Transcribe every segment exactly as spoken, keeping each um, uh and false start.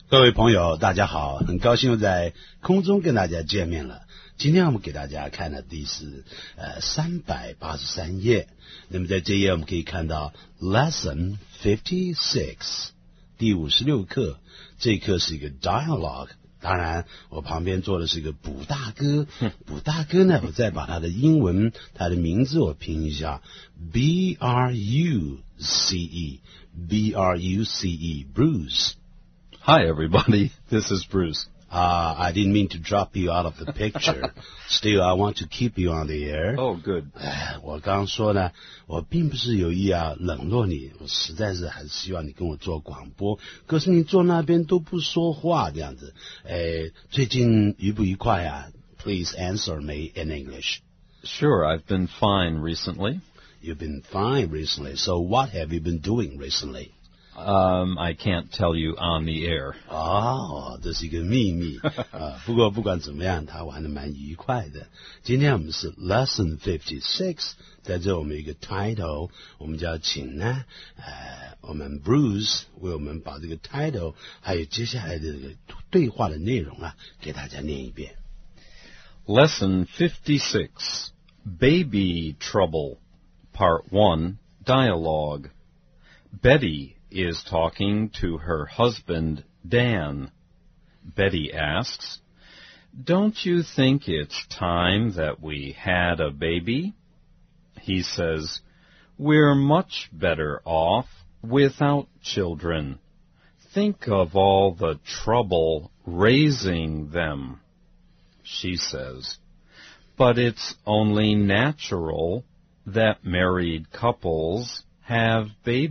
各位朋友大家好，很高兴又在空中跟大家见面了。今天我们给大家看的第是呃三百八十三页，那么在这一页我们可以看到 Lesson fifty-six 第五十六课，这一课是一个 dialogue， 当然我旁边坐的是一个卜大哥，卜大哥呢我再把他的英文他的名字我拼一下 B R U C E B R U C E Bruce。Hi, everybody. This is Bruce. Uh, I didn't mean to drop you out of the picture. Still, I want to keep you on the air. Oh, good. 我刚刚说呢，我并不是有意啊冷落你，我实在是还是希望你跟我做广播。可是你坐那边都不说话这样子，哎，最近愉不愉快啊 ？Please answer me in English. Sure, I've been fine recently. You've been fine recently. So what have you been doing recently?Um, I can't tell you on the air. 哦，这是一个秘密啊。不过不管怎么样，他玩得蛮愉快的。今天我们是 Lesson fifty-six， 在这我们有一个 title， 我们就要请呢，呃，我们 Bruce 为我们把这个 title 还有接下来的这个对话的内容啊，给大家念一遍。 Lesson fifty-six, Baby Trouble, Part one, Dialogue. Betty.is talking to her husband, Dan. Betty asks, "Don't you think it's time that we had a baby?" He says, "We're much better off without children. Think of all the trouble raising them." She says, "But it's only natural that married couples have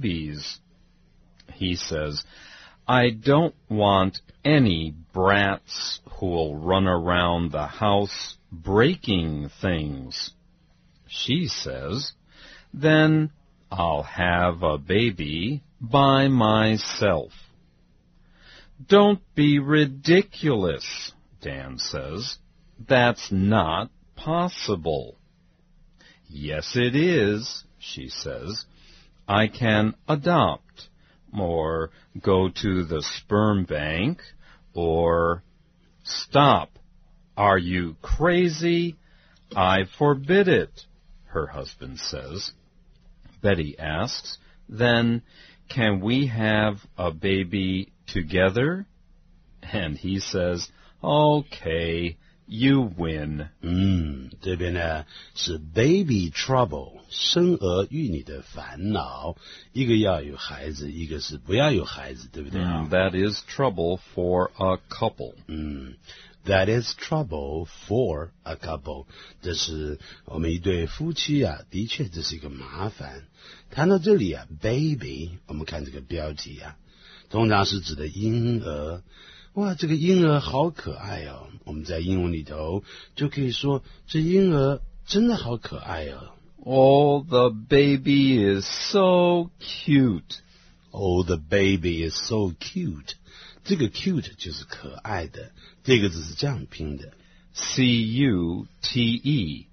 babies."He says, "I don't want any brats who'll run around the house breaking things." She says, "Then I'll have a baby by myself." "Don't be ridiculous," Dan says. "That's not possible." "Yes, it is," she says. "I can adopt.or go to the sperm bank, or stop. Are you crazy? I forbid it," her husband says. Betty asks, "Then can we have a baby together?" And he says, "Okay, you win." 嗯，这边呢是 baby trouble， 生儿育女的烦恼。一个要有孩子，一个是不要有孩子，对不对啊？ Mm, that is trouble for a couple. 嗯 ，That is trouble for a couple。这是我们一对夫妻啊，的确这是一个麻烦。谈到这里啊 ，baby， 我们看这个标题啊，通常是指的婴儿。哇，这个婴儿好可爱哦！我们在英文里头就可以说，这婴儿真的好可爱哦。 Oh, the baby is so cute. Oh, the baby is so cute. 这个 cute 就是可爱的，这个字是这样拼的 C U T E.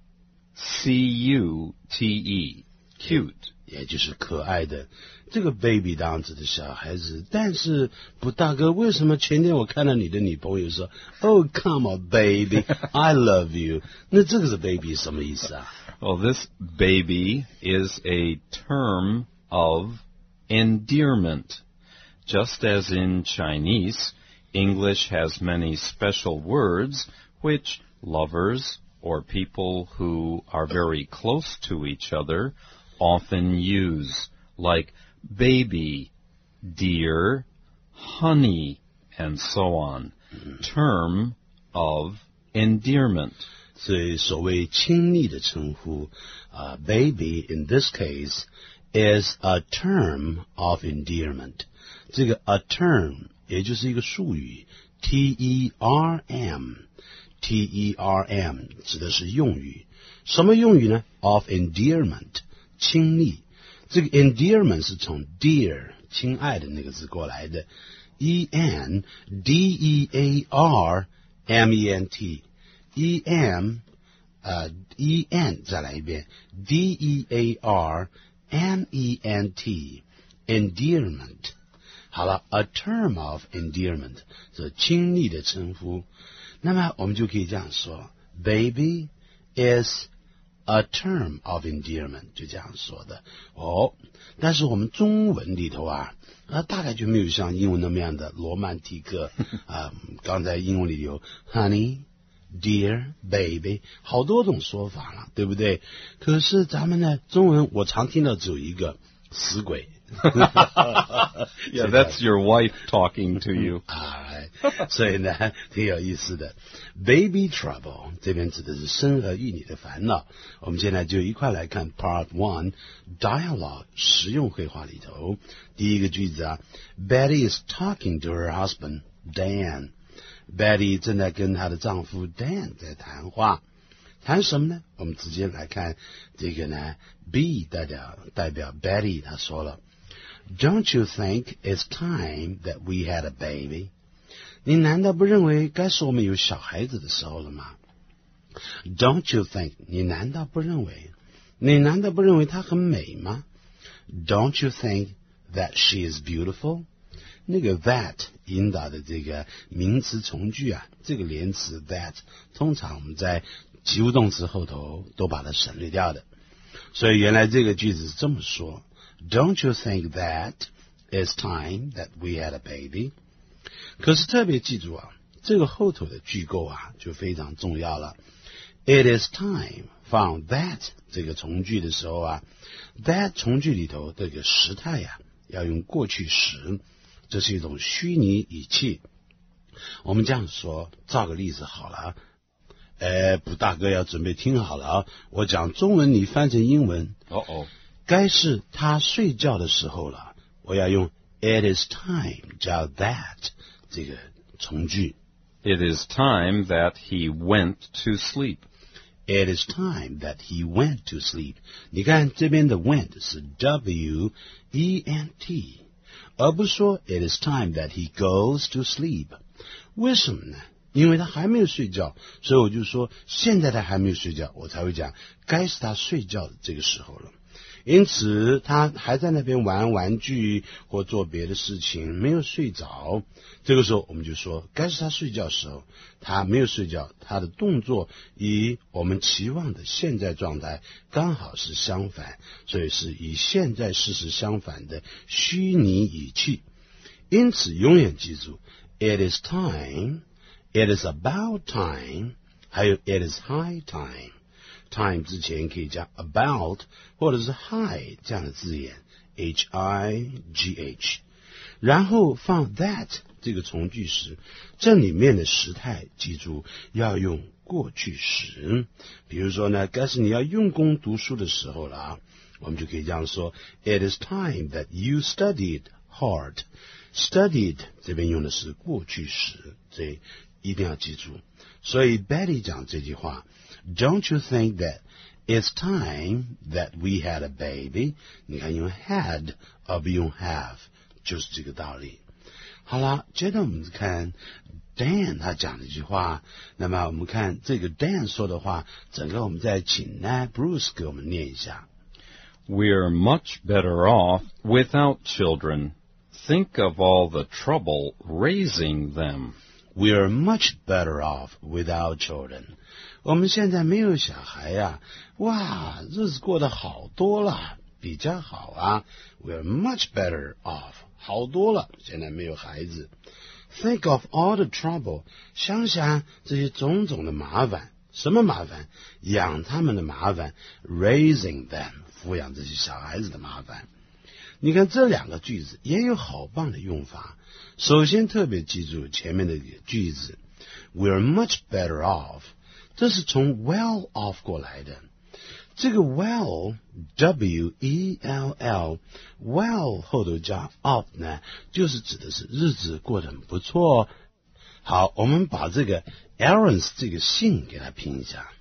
C U T E. Cute. 也就是可爱的。这个 baby 当然指的小孩子，但是卜大哥，为什么前天我看到你的女朋友说 "Oh, come on, baby, I love you"？ 那这个是 baby 什么意思啊？ Well, this baby is a term of endearment. Just as in Chinese, English has many special words which lovers or people who are very close to each other often use, like baby, dear, honey, and so on. Term of endearment. 所以所谓亲昵的称呼啊、uh, baby in this case is a term of endearment. 这个 a term 也就是一个术语 T E R M T E R M 指的是用语。什么用语呢？ Of endearment 亲昵。这个 endearment 是从 dear 亲爱的那个字过来的 E N D E A R M E N T E M 呃 E N 再来一遍 D E A R M E N T endearment 好了 ，a term of endearment 是亲昵的称呼。那么我们就可以这样说 ，baby is a term of endearment， 就这样说的。哦，但是我们中文里头啊，啊大概就没有像英文那么样的罗曼蒂克啊。刚才英文里有 honey。Dear baby， 好多种说法了，对不对？可是咱们呢，中文我常听到只有一个死鬼。 Yeah, that's your wife talking to you. 哎，所以呢，挺有意思的。Baby trouble 这边指的是生儿育女的烦恼。我们现在就一块来看 Part One Dialogue 实用绘画里头第一个句子啊 ，Betty is talking to her husband Dan。Betty 正在跟她的丈夫 Dan 在谈话，谈什么呢？我们直接来看这个呢 ，B 代表代表 Betty， 她说了 ，Don't you think it's time that we had a baby？ 你难道不认为该是我们有小孩子的时候了吗 ？Don't you think？ 你难道不认为？你难道不认为她很美吗 ？Don't you think that she is beautiful？那个 that 引导的这个名词从句啊，这个连词 that 通常我们在及物动词后头都把它省略掉的，所以原来这个句子是这么说 Don't you think that it's time that we had a baby？ 可是特别记住啊，这个后头的句构啊就非常重要了。It is time 放 that 这个从句的时候啊 that 从句里头这个时态呀、啊、要用过去时，这是一种虚拟语气。我们这样说，造个例子好了。呃，卜大哥要准备听好了啊！我讲中文，你翻成英文。 哦哦， 该是他睡觉的时候了。我要用 It is time 加 that 这个从句。 It is time that he went to sleep. It is time that he went to sleep. 你看这边的 went 是 W E N T。而不是说 It is time that he goes to sleep。 为什么呢？因为他还没有睡觉，所以我就说现在他还没有睡觉，我才会讲该是他睡觉的这个时候了。因此他还在那边玩玩具或做别的事情，没有睡着，这个时候我们就说该是他睡觉的时候，他没有睡觉，他的动作与我们期望的现在状态刚好是相反，所以是与现在事实相反的虚拟语气。因此永远记住 It is time， It is about time， 还有 It is high time。Time 之前可以加 about 或者是 high 这样的字眼 H I G H， 然后放 that 这个从句时，这里面的时态记住要用过去时。比如说呢，该是你要用功读书的时候了啊，我们就可以这样说 It is time that you studied hard。 Studied 这边用的是过去时，所以一定要记住。所以 Betty 讲这句话Don't you think that it's time that we had a baby？ 你看用 had 而不用 have， 就是这个道理。好了，接着我们看 Dan 他讲的一句话，那么我们看这个 Dan 说的话，整个我们再请呢 Bruce 给我们念一下。 We're much better off without children. Think of all the trouble raising them.We're much better off without children. 我们现在没有小孩呀、啊，哇，日子过得好多了，比较好啊。We're much better off， 好多了，现在没有孩子。Think of all the trouble， 想想这些种种的麻烦，什么麻烦？养他们的麻烦 ，raising them， 抚养这些小孩子的麻烦。你看这两个句子也有好棒的用法。首先特别记住前面的句子 We're much better off， 这是从 well off 过来的。这个 well W E L L well 后头加 off 呢，就是指的是日子过得很不错。好，我们把这个 Aaron's 这个姓给它拼一下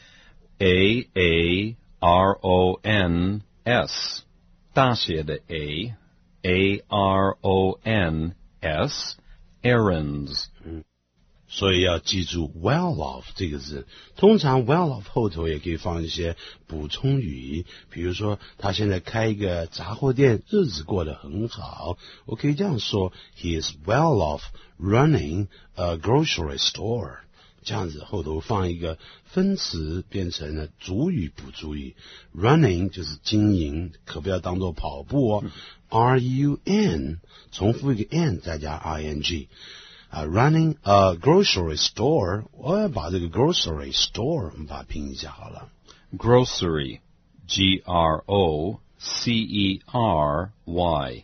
A A R O N S， 大写的 A A R O N S， Aaron's。 所以要记住 well off 这个字。通常 well off 后头也可以放一些补充语，比如说他现在开一个杂货店，日子过得很好，我可以这样说 He is well off running a grocery store。这样子后头放一个分词，变成了主语补主语。running 就是经营，可不要当做跑步哦。R U N 重复一个 n 再加 I N G。啊、uh, ，running a grocery store， 我要把这个 grocery store 我们把它拼一下好了。 Grocery, G R O C E R Y,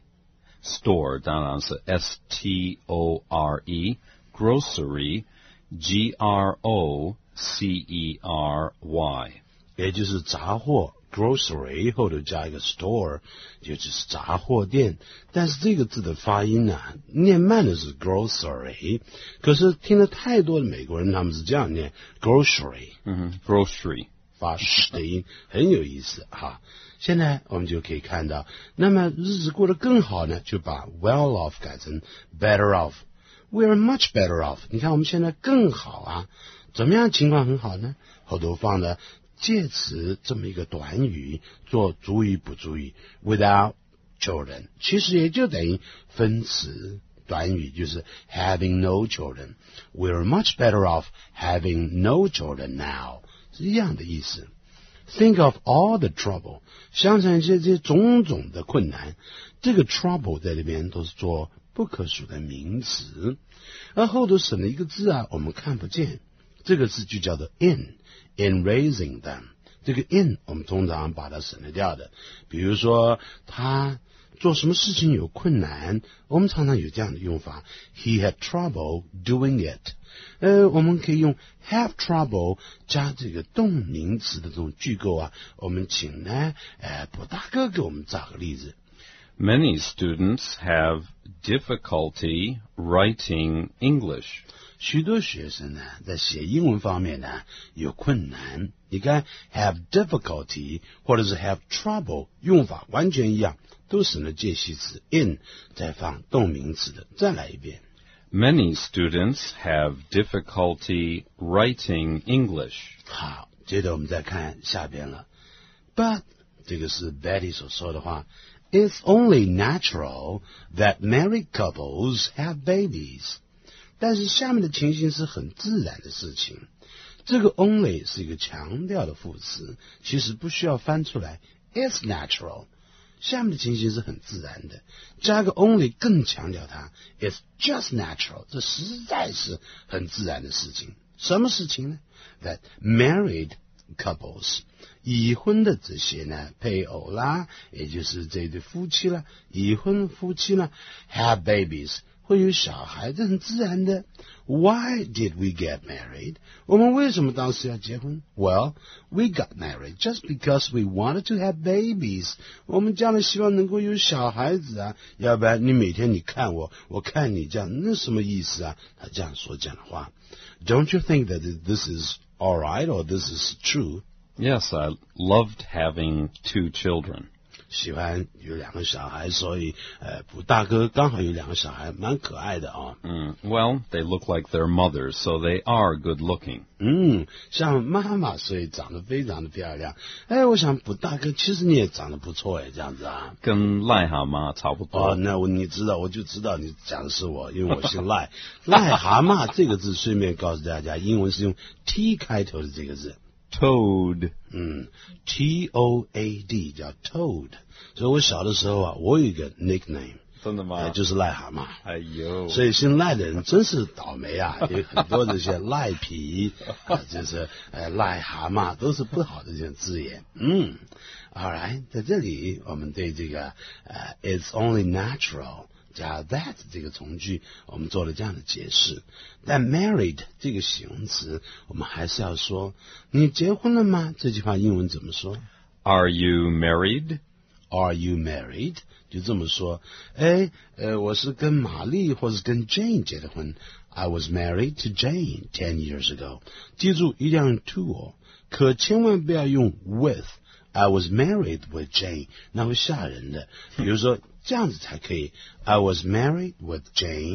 store 当然是 S T O R E, grocery, G R O C E R Y， 也就是杂货。grocery 后头加一个 store， 也就是杂货店。但是这个字的发音呢、啊，念慢的是 grocery， 可是听了太多的美国人他们是这样念 grocery， 嗯 grocery 发 sh 的音，很有意思哈。现在我们就可以看到，那么日子过得更好呢，就把 well off 改成 better off。We're much better off。你看我们现在更好啊，怎么样情况很好呢？后头放的介词这么一个短语做主语补主语 without children， 其实也就等于分词短语，就是 having no children。 We're much better off having no children now， 是一样的意思。 Think of all the trouble， 想想一些这些种种的困难，这个 trouble 在这边都是做不可数的名词，而后头省了一个字啊，我们看不见，这个字就叫做 in in raising them。 这个 in 我们通常把它省略掉的，比如说他做什么事情有困难，我们常常有这样的用法 He had trouble doing it。 呃，我们可以用 have trouble 加这个动名词的这种句构啊。我们请呢呃卜大哥给我们找个例子。 Many students have difficulty writing English。 许多学生呢，在写英文方面呢有困难。你看 have difficulty 或者是 have trouble 用法完全一样，都省了介系词 in 再放动名词的。再来一遍。 Many students have difficulty writing English。 好，接着我们再看下边了。But 这个是 Betty 所说的话。It's only natural that married couples have babies。但是下面的情形是很自然的事情。这个 only 是一个强调的副词，其实不需要翻出来 It's natural。 下面的情形是很自然的，加个 only 更强调它 It's just natural， 这实在是很自然的事情。什么事情呢？ That married couples， 已婚的这些呢配偶啦，也就是这对夫妻啦，已婚夫妻啦 have babies，会有小孩，这很自然的。Why did we get married？ 我们为什么当时要结婚？ Well, we got married just because we wanted to have babies。 我们将来希望能够有小孩子啊，要不然你每天你看我，我看你这样，那什么意思啊？他这样说讲的话。Don't you think that this is all right or this is true? Yes, I loved having two children。 喜欢有两个小孩，所以呃，卜大哥刚好有两个小孩，蛮可爱的啊。 嗯 ，Well, they look like their mothers, so they are good looking。 嗯，像妈妈，所以长得非常的漂亮。哎，我想卜大哥，其实你也长得不错哎，这样子啊。 跟癞蛤蟆差不多。 哦，那我你知道，我就知道你讲的是我，因为我姓赖。癞蛤蟆这个字，顺便告诉大家，英文是用 T 开头的这个字。 Toad， 嗯 ，T O A D 叫 Toad， 所以我小的时候啊，我有一个 nickname， 真的吗？ 呃、就是癞蛤蟆。 哎呦， 所以姓赖的人真是倒霉啊，有很多这些赖皮，啊、就是呃癞蛤蟆，都是不好的这些字眼。嗯 ，All right， 在这里我们对这个呃 It's only natural。加 that 这个从句，我们做了这样的解释。但 married 这个形容词，我们还是要说，你结婚了吗？这句话英文怎么说 ？Are you married? Are you married? 就这么说。哎，呃，我是跟玛丽或是跟 Jane 结的婚。I was married to Jane ten years ago. 记住，一定要用 to 哦，可千万不要用 with。I was married with Jane， 那会吓人的。比如说这样子才可以。I was married with Jane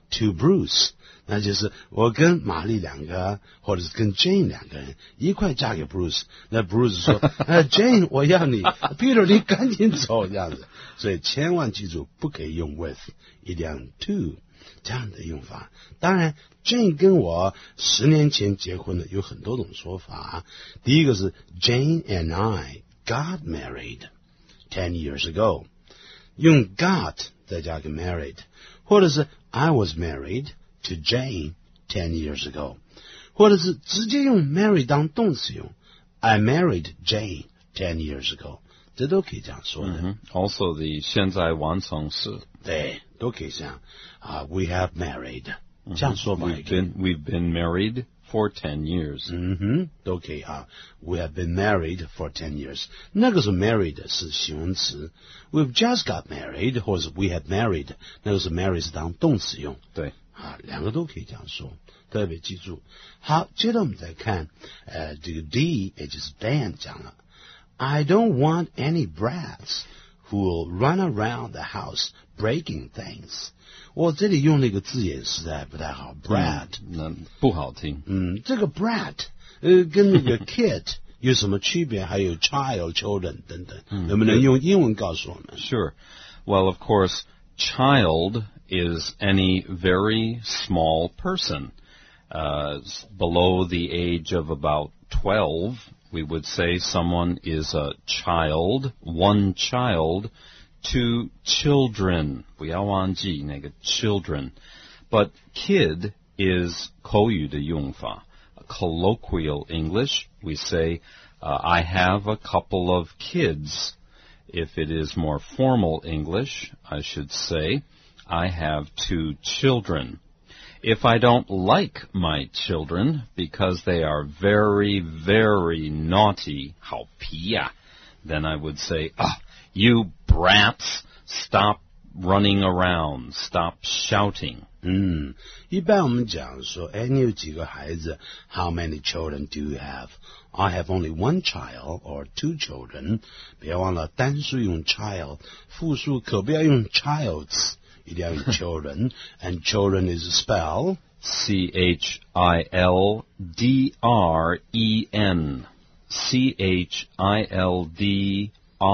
to Bruce， 那就是我跟玛丽两个，或者是跟 Jane 两个人一块嫁给 Bruce。那 Bruce 说，呃 ，Jane 我要你 ，Peter 你赶紧走这样子。所以千万记住，不可以用 with， 一定要用 to。这样的用法，当然 Jane 跟我十年前结婚的有很多种说法。第一个是 Jane and I got married ten years ago， 用 got 再加个 married， 或者是 I was married to Jane ten years ago， 或者是直接用 marry 当动词用 I married Jane ten years ago， 这都可以这样说的。 Mm-hmm. Also the 现在完成式， 对，都可以这样啊、uh, we have married， 这样说法也 We've 可以。 been, we've been married for ten years. 嗯哼，都可以啊。We have been married for ten years。那个时候 married 是形容词 ，We've just got married， 或者是 we have married， 那个时候 married 是当动词用。 对啊，两个都可以这样说，特别记住。好，接着我们再看，呃，这个 D 也就是 Dan 讲了 ，I don't want any brats who will run around the house breaking things。我这里用那个字眼实在不太好 ，brat， 那不好听。 嗯，这个 brat， 呃，跟那个 kid 有什么区别？还有 child、children 等等，能不能用英文告诉我们 Sure. Well, of course, child is any very small person. Uh, below the age of about twelve, we would say someone is a child, one child, two children. 不要忘记那个 children. But kid is 口语的用法. Colloquial English, we say, uh, I have a couple of kids. If it is more formal English, I should say, I have two children. If I don't like my children because they are very, very naughty, 好皮呀, then I would say, ah, you brats, stop running around, stop shouting. 嗯，一般我们讲说，哎，你有几个孩子 ？How many children do you have? I have only one child or two children. 别忘了单数用 child， 复数可不要用 childs， 一定要用 children。And children is spelled C H I L D R E N. C H I L D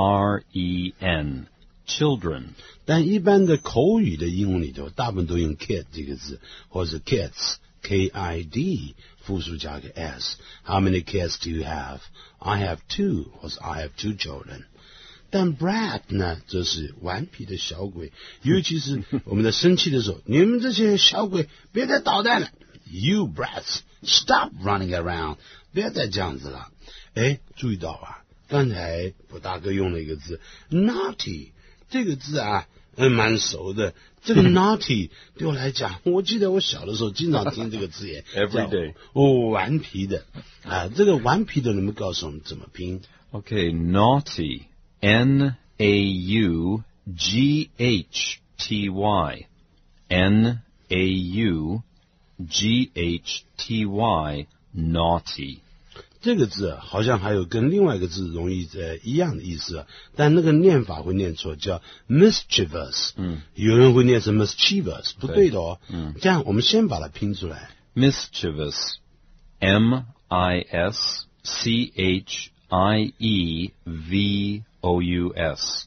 R E N. Children. 但一般的口语的英文里头，大部分都用 kid 这个字，或者 kids K I D 复数加个 s。How many kids do you have? I have two， 或者 I have two children。但 brat 呢，这是顽皮的小鬼，尤其是我们在生气的时候，你们这些小鬼别再捣蛋了 ，You brats, stop running around， 别再这样子了。哎，注意到啊，刚才卜大哥用了一个字 naughty。这个字啊，嗯，蛮熟的。这个 naughty 对我来讲，我记得我小的时候经常听这个字眼 ，every day。 哦，顽皮的啊，这个顽皮的，你们告诉我们怎么拼 Okay, naughty, N A U G H T Y, N A U G H T Y, naughty。 这个字好像还有跟另外一个字容易呃一样的意思，但那个念法会念错，叫 mischievous。嗯，有人会念成 mischievous， 不对的哦。嗯，这样我们先把它拼出来。 mischievous, M I S C H I E V O U S,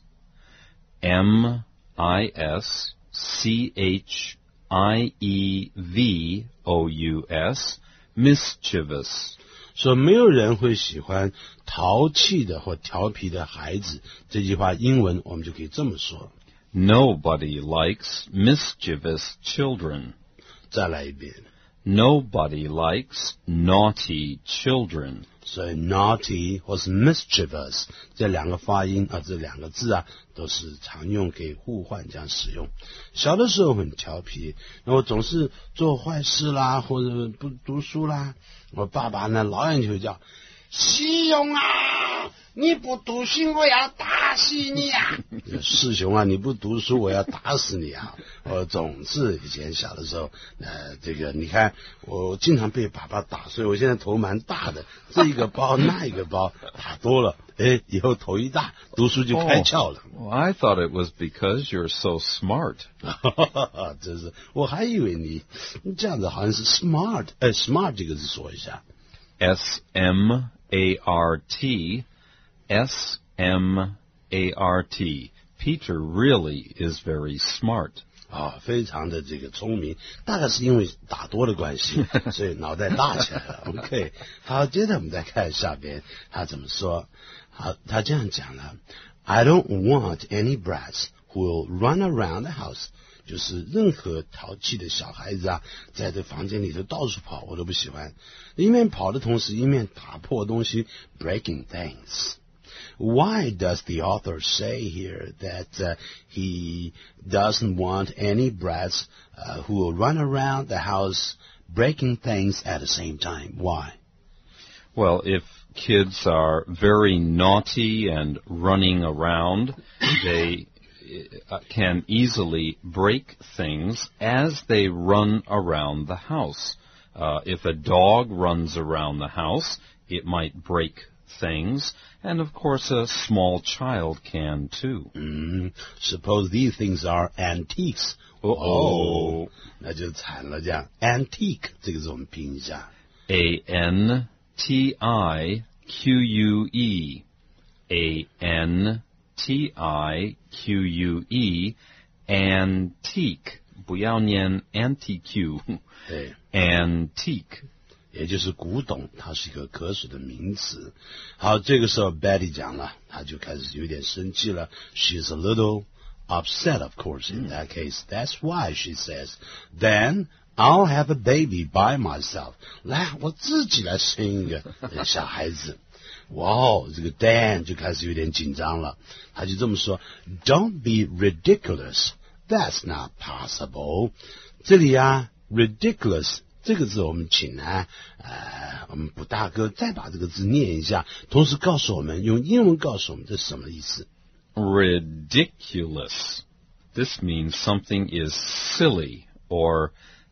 M I S C H I E V O U S, mischievous。 说没有人会喜欢淘气的或调皮的孩子，这句话英文我们就可以这么说。 Nobody likes mischievous children. 再来一遍。 Nobody likes naughty children. 所以 naughty 或是 mischievous 这两个发音啊，这两个字啊，都是常用可以互换这样使用。小的时候很调皮，然后总是做坏事啦，或者不读书啦，我爸爸呢老远就会叫西勇啊， 你不读书，我要打死你啊！师兄啊，你不读书，我要打死你啊！我总是以前小的时候，呃，这个你看，我经常被爸爸打，所以我现在头蛮大的，这一个包那一个包打多了，哎，以后头一大，读书就开窍了。 Oh, well, I thought it was because you're so smart. 真是，我还以为你这样子好像是 smart， 哎 ，smart 这个字说一下 ，S M A R T。S M A R T. Peter really is very smart. 啊，非常的这个聪明，大概是因为打多的关系，所以脑袋大起来了。OK， 好，接着我们再看下边他怎么说。好，他这样讲了 ：I don't want any brats who will run around the house. 就是任何淘气的小孩子啊，在这房间里头到处跑，我都不喜欢。一面跑的同时，一面打破东西 ，breaking things。Why does the author say here that uh, he doesn't want any brats uh, who will run around the house breaking things at the same time? Why? Well, if kids are very naughty and running around, they can easily break things as they run around the house. Uh, if a dog runs around the house, it might break things, and of course a small child can too. Mm, suppose these things are antiques. Oh, 那就惨了，这样 antique 这个字我们拼一下 A N T I Q U E A N T I Q U E antique 不要念 antique 对 antique 也就是古董，它是一个可数的名词。好，这个时候 Betty 讲了，她就开始有点生气了。She's a little upset, of course, in that case. That's why she says, Then I'll have a baby by myself. 来，我自己来生一个小孩子。哇哦，这个 Dan 就开始有点紧张了，他就这么说 ：“Don't be ridiculous. That's not possible.” 这里啊 ，ridiculous 这个字我们请呢，呃，我们卜大哥再把这个字念一下，同时告诉我们用英文告诉我们这是什么意思。 Ridiculous. This means something is silly or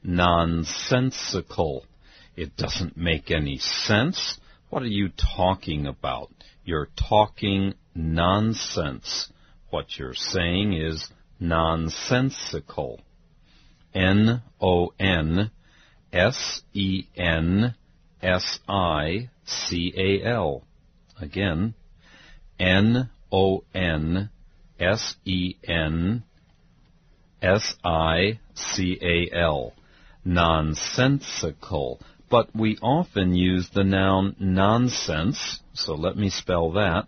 nonsensical. It doesn't make any sense. What are you talking about? You're talking nonsense. What you're saying is nonsensical. N O N S E N S I C A L. Again, N O N S E N S I C A L. Nonsensical. But we often use the noun nonsense, so let me spell that.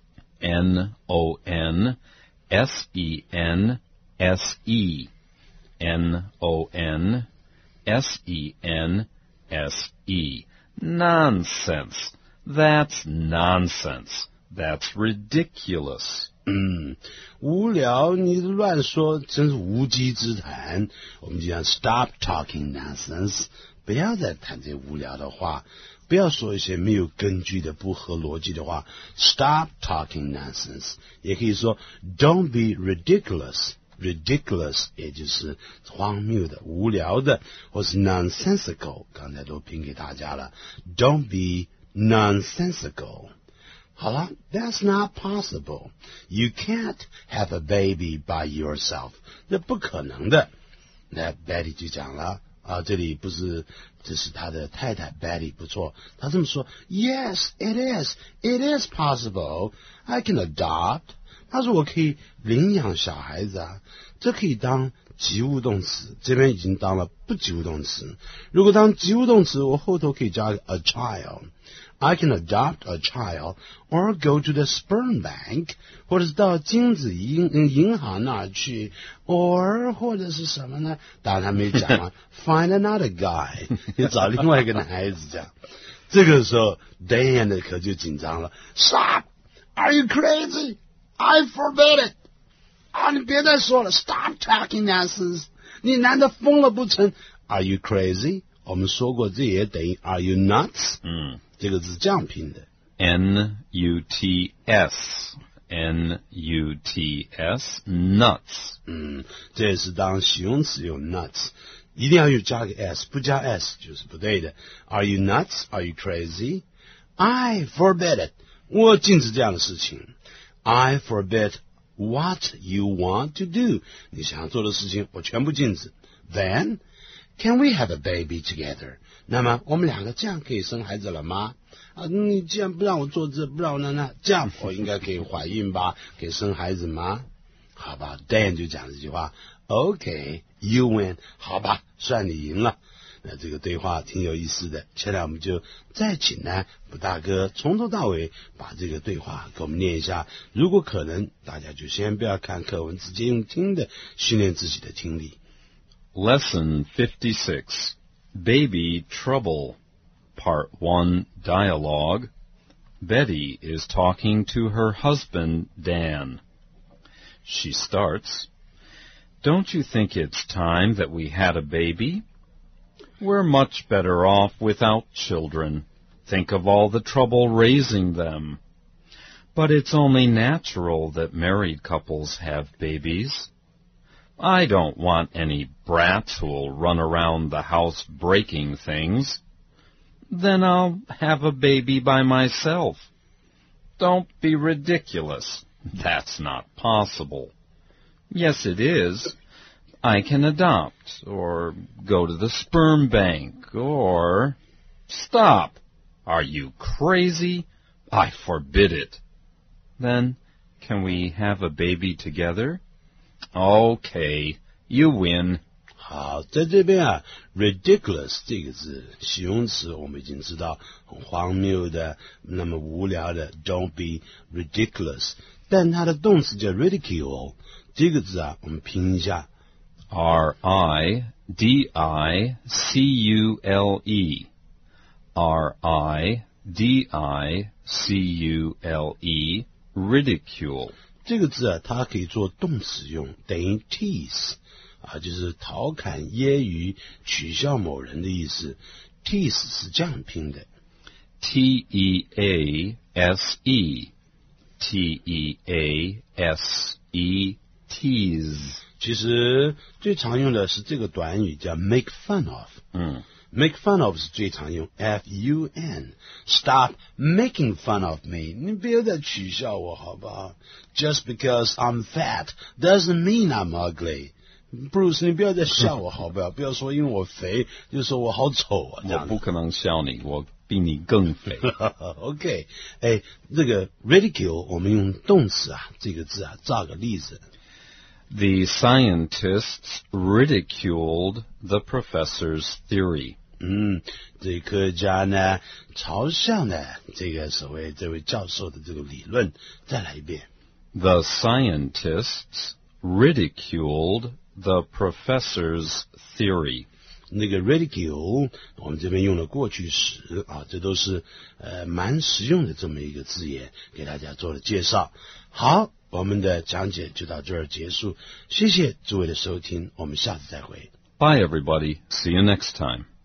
N O N S E N S E. N O N S E N S E. Nonsense. That's nonsense. That's ridiculous. 嗯，无聊，你乱说，真是无稽之谈。我们就讲 stop talking nonsense， 不要再谈这无聊的话，不要说一些没有根据的、不合逻辑的话。Stop talking nonsense， 也可以说 don't be ridiculous。ridiculous 也就是荒谬的、无聊的，或是 nonsensical， 刚才都拼给大家了。Don't be nonsensical。好了 ，That's not possible. You can't have a baby by yourself. 那不可能的。那 Betty 就讲了啊，这里不是，这是他的太太 Betty 不错，他这么说 ，Yes, it is. It is possible. I can adopt. 他说我可以领养小孩子啊，这可以当及物动词，这边已经当了不及物动词。如果当及物动词，我后头可以加 a child。I can adopt a child or go to the sperm bank, 或者是到精子银银行那儿去 or 或者是什么呢？当然他没讲完，find another guy， 你找另外一个男孩子这样。这个时候 Dan 的可就紧张了 ，Stop! Are you crazy? I forbid it! 啊，你别再说了 ，Stop talking nonsense！ 你难道疯了不成 ？Are you crazy？ 我们说过，这也等于 Are you nuts？ 嗯。 这个字这样拼的 N U T S N U T S nuts。 嗯，这也是当形容词用 nuts， 一定要有加个 s， 不加 s 就是不对的。Are you nuts? Are you crazy? I forbid it. 我禁止这样的事情。I forbid what you want to do. 你想做的事情，我全部禁止。Then, can we have a baby together? 那么我们两个这样可以生孩子了吗？啊，你既然不让我做这，不让我那那，这样我应该可以怀孕吧？可以生孩子吗？好吧 ，Dan 就讲这句话 ，OK, you win， 好吧，算你赢了。那这个对话挺有意思的，现在我们就再请呢卜大哥从头到尾把这个对话给我们念一下。如果可能，大家就先不要看课文，直接用听的训练自己的听力。 Lesson fifty-six, Baby Trouble. Part one, Dialogue. Betty is talking to her husband, Dan. She starts, "Don't you think it's time that we had a baby? We're much better off without children. Think of all the trouble raising them. But it's only natural that married couples have babies. I don't want any brats who'll run around the house breaking things. Then I'll have a baby by myself. Don't be ridiculous. That's not possible. Yes, it is. I can adopt, or go to the sperm bank, or... Stop! Are you crazy? I forbid it. Then, can we have a baby together? Okay, you win. 好，在这边啊 ，ridiculous 这个字形容词我们已经知道，很荒谬的，那么无聊的 ，don't be ridiculous。但它的动词叫 ridicule， 这个字啊，我们拼一下 R I D I C U L E R I D I C U L E ridicule。 这个字啊，它可以做动词用，等于 tease。啊，就是调侃、揶揄、取笑某人的意思。tease 是这样拼的 ，T E A S E T E A S E tease。 其实最常用的是这个短语叫 make fun of。 嗯 ，make fun of 是最常用 ，F U N。Stop making fun of me， 你不要再取笑我好不好 ？Just because I'm fat doesn't mean I'm ugly。Bruce， 你不要再笑我好不好？不要说因为我肥就说我好丑啊！ 我不可能笑你，我比你更肥。 OK， 哎，这个 ridicule 我们用动词啊，这个字啊，造个例子。 The scientists ridiculed the professor's theory. 嗯，这科学家呢嘲笑呢这个所谓这位教授的这个理论。再来一遍。 The scientists ridiculed the professor's theory. 那个 ridicule 我们这边用的过去时啊，这都是呃蛮实用的这么一个字眼，给大家做了介绍。好，我们的讲解就到这儿结束，谢谢诸位的收听，我们下次再会。 Bye everybody. See you next time.